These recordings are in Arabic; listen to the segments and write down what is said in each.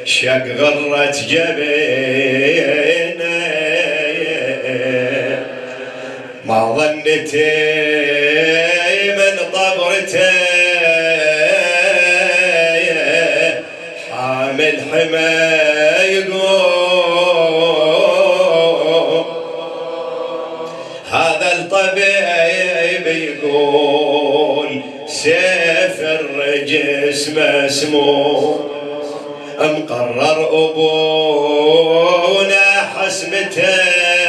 شق غرة جبينه ما ظنتي من طبرته حامل حمى يقول هذا الطبيب يقول سيف الرجس مسموم مقرر أبونا حسبته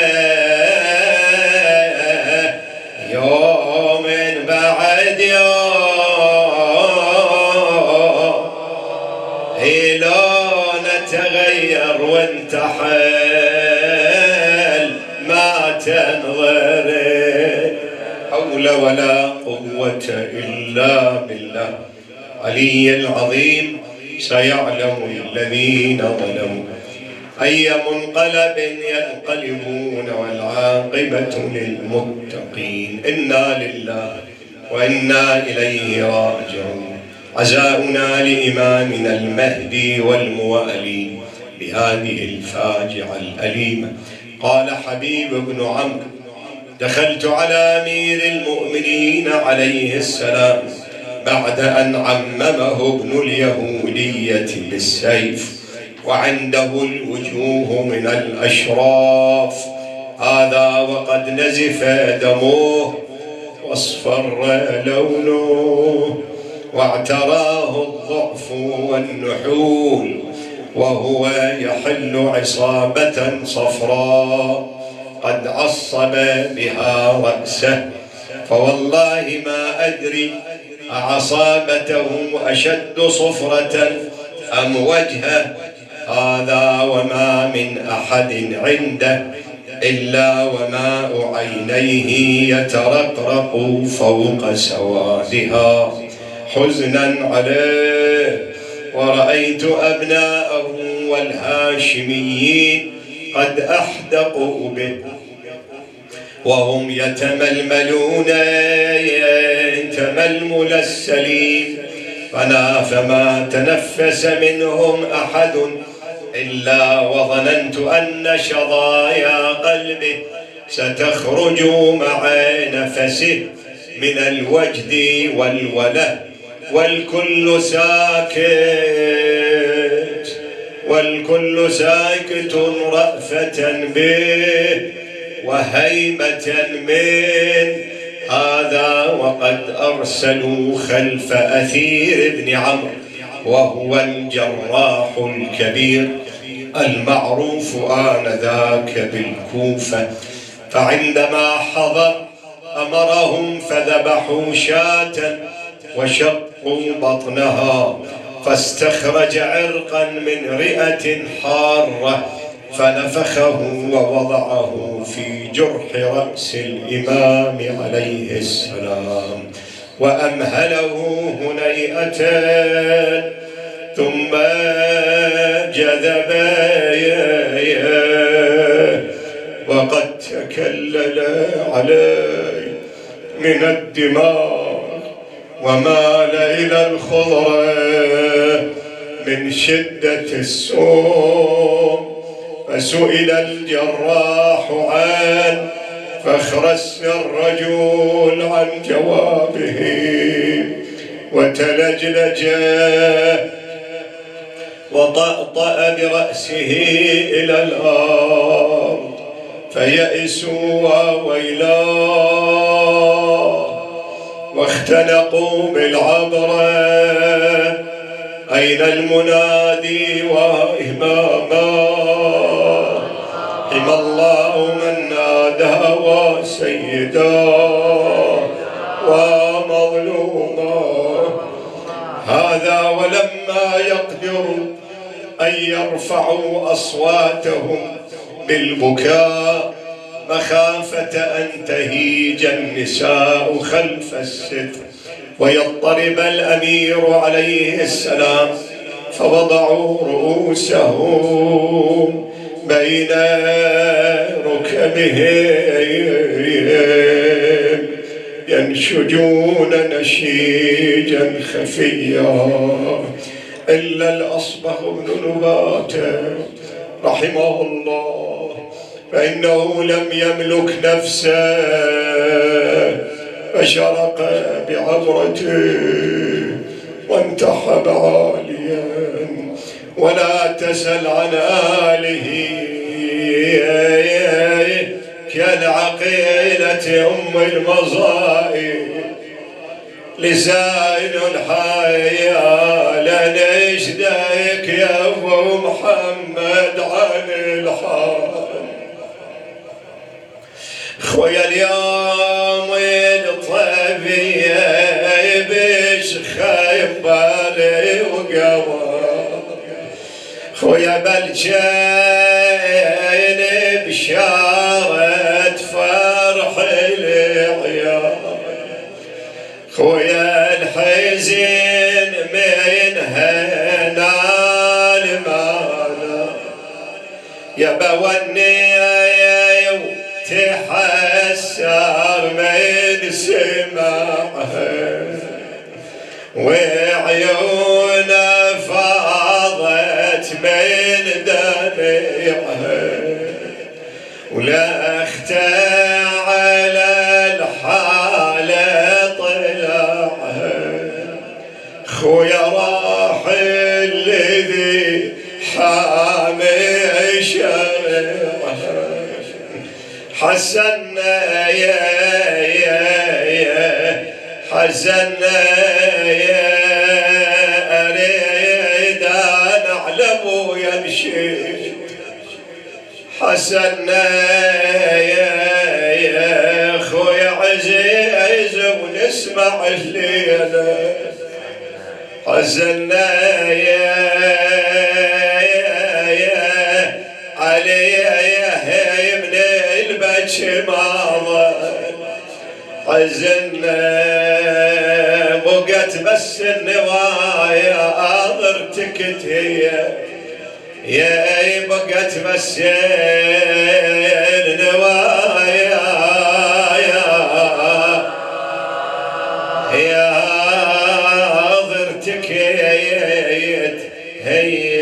يوم بعد يوم لون تغير وانتحل ما تنظر حول ولا قوة إلا بالله علي العظيم سيعلم الذين ظلموا أي منقلب ينقلبون والعاقبة للمتقين إنا لله وإنا إليه راجعون. عزاؤنا لإمامنا المهدي والموالي بهذه الفاجعة الأليمة. قال حبيب بن عمرو دخلت على أمير المؤمنين عليه السلام بعد أن عممه ابن اليهودية بالسيف وعنده الوجوه من الأشراف هذا وقد نزف دمه واصفر لونه واعتراه الضعف والنحول وهو يحل عصابة صفراء قد عصب بها رأسه فوالله ما أدري أعصابته أشد صفرة أم وجهه هذا وما من أحد عنده إلا وماء عينيه يترقرق فوق سوادها حزنا عليه. ورأيت أبناءه والهاشميين قد أحدقوا به وهم يتململون تململ السليم فما تنفس منهم أحد إلا وظننت أن شظايا قلبه ستخرج مع نفسه من الوجد والوله والكل ساكت رأفة به وهيبة من هذا وقد أرسلوا خلف أثير بن عمرو وهو الجراح الكبير المعروف آنذاك بالكوفة فعندما حضر أمرهم فذبحوا شاة وشقوا بطنها فاستخرج عرقا من رئة حارة فنفخه ووضعه في جرح رأس الإمام عليه السلام وأمهله هنيئتين ثم جذب وقد تكلل عليه من الدماغ ومال إلى الخضرة من شدة السوم فسئل الجراح عن فاخرس الرجل عن جوابه وتلجلج وطأطأ برأسه إلى الأرض فيئسوا وويلاه واختنقوا بالعبرة أين المنادي وإماما حمى الله من نادى وسيدا ومظلوما هذا ولما يقدروا أن يرفعوا أصواتهم بالبكاء مخافة أن تهيج النساء خلف الستر ويضطرب الأمير عليه السلام فوضعوا رؤوسهم بين ركبهم ينشجون نشيجا خفيا إلا الأصبغ بن نباتة رحمه الله، فإنه لم يملك نفسه فشرق بعبرته وانتحب عاليا. ولا تسل عن آله كالعقيلة أم المصائب، لسان الحياة لنشدك يا أبو محمد عن الحال. خويا اليوم الطبيعي بش خيبالي وقوى، خويا بالجين بشارة فرح العيال، خويا الحزين من هنا المانا يا بوني تحسر من سماعها، وعيونه فاضت من دمعها، ولا اختى على الحالة طلعها. خويا راح الذي حامي شرعها، حزنا حزنا أريد أن أعلم يمشي، حزنا يا خويا عزيز ونسمع الليلة، حزنا علي من البكي ما ظل، حزنا بقت بس النوايا اضرتك هي يا بقت بس النوايا يا اضرتك هي.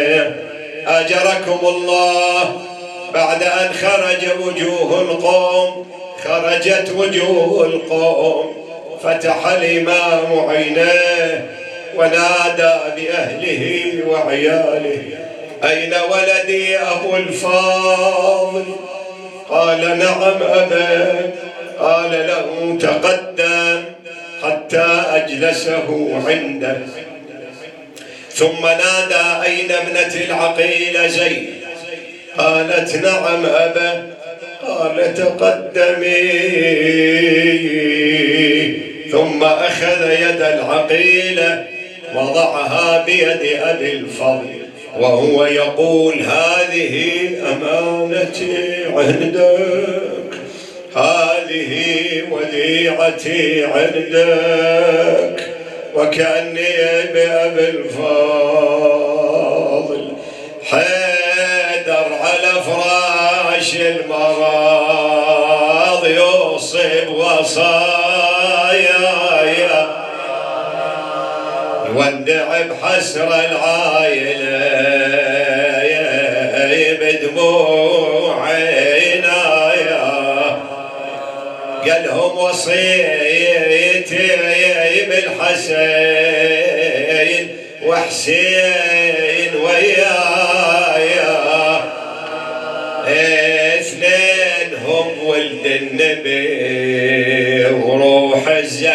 اجركم الله. بعد ان خرج وجوه القوم خرجت وجوه القوم، فتح الإمام عينيه ونادى بأهله وعياله: أين ولدي أبو الفاضل؟ قال: نعم أبا. قال له: تقدم حتى أجلسه عنده. ثم نادى: أين ابنة العقيل زينب؟ قالت: نعم أبا. قال: تقدمي. ثم أخذ يد العقيلة وضعها بيد أبي الفضل وهو يقول: هذه أمانتي عندك، هذه وديعتي عندك. وكأني بأبي الفضل حيدر على فراش المرض يوصب وصايا، يودع بحسر العايلة بدموع عنايا. قالهم: وصيتي بالحسين وحسين ويايا، اثنينهم ولد النبي وروح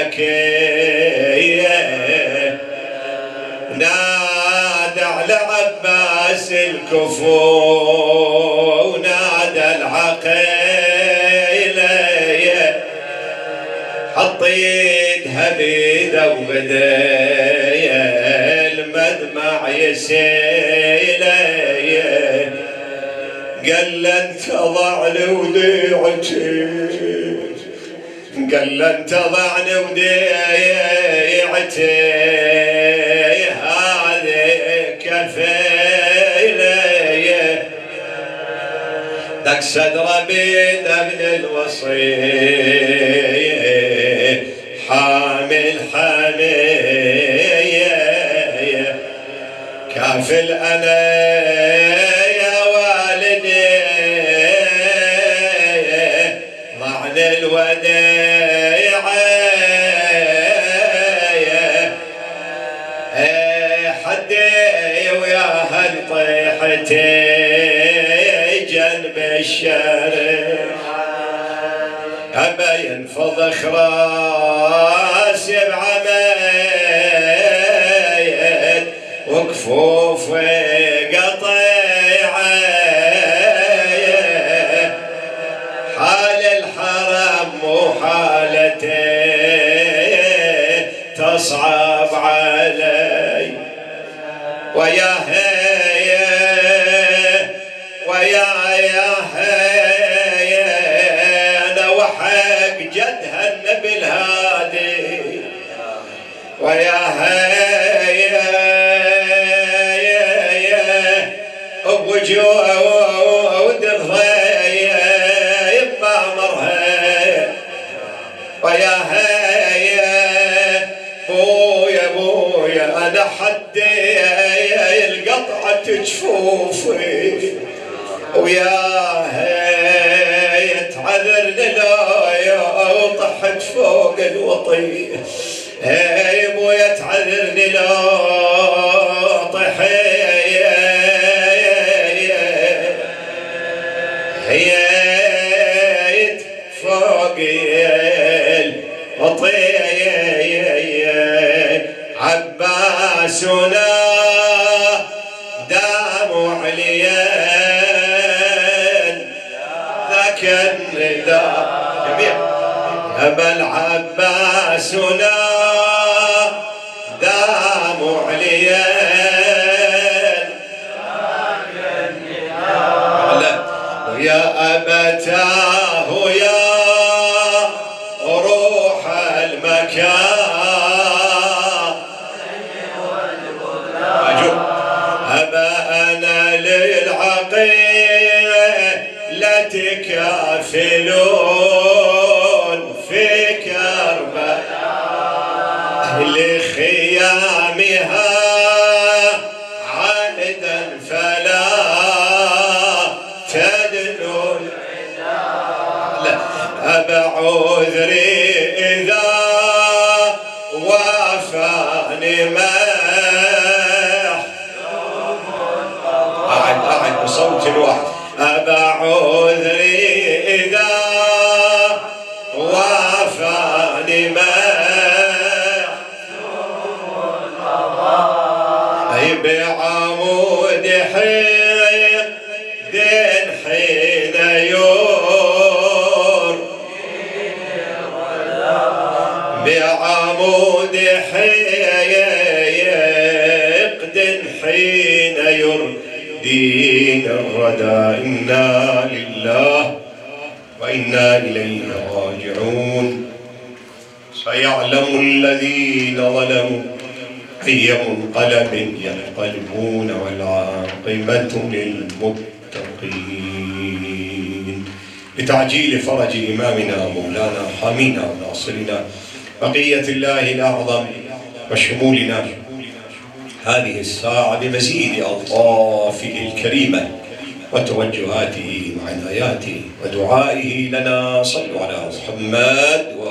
الزكية. نادى على عباس الكفو ونادى العقيلة، حط يدها بيده وبدا المدمع يسيله. قال له: انت ضعني وديعتي، قال له: انت ضعني وديعتي، هذه كفيله. دك صدره بيد ابن الوصي حامل حميه، غافل أنا يا والدي ضعن الوديعة حدي وياها طيحتي جنب الشارع أبا ينفض راسي بعمايد وكفوفي قطيعة حال الحرم وحالتي تصعب علي ويا هي ويا هي أنا وحق جدها النبي الهادي ويا هي وجود الضيق بامرها ويا هي بويا انا حدي القطعة جفوفي ويا هي تعذرني لو طحت فوق الوطي هي بويا تعذرني لو طحيت فوق الوطي عباسنا داموا عليان ذاك النداء جميع أبا العباسنا داموا عليان ويا أبتاه يا روح المكان أبا أنا للعقيلة كافلون في كربلاء لخيامها عهدا فلا تدنو أبا عذري إذا وافاني أعد بصوت واحد أبا عذري إذا وافاني أي بعمود حيق دين حين يور بعمود حيق دين حين يور دين الردى إنا لله وإنا إليه راجعون سيعلم الذين ظلموا أي منقلب ينقلبون والعاقبة للمتقين بتعجيل فرج إمامنا مولانا حامينا وناصرنا بقية الله الأعظم وشمولنا هذه الساعة بمزيد ألطافه الكريمة وتوجهاته وعناياته ودعائه لنا صلوا على محمد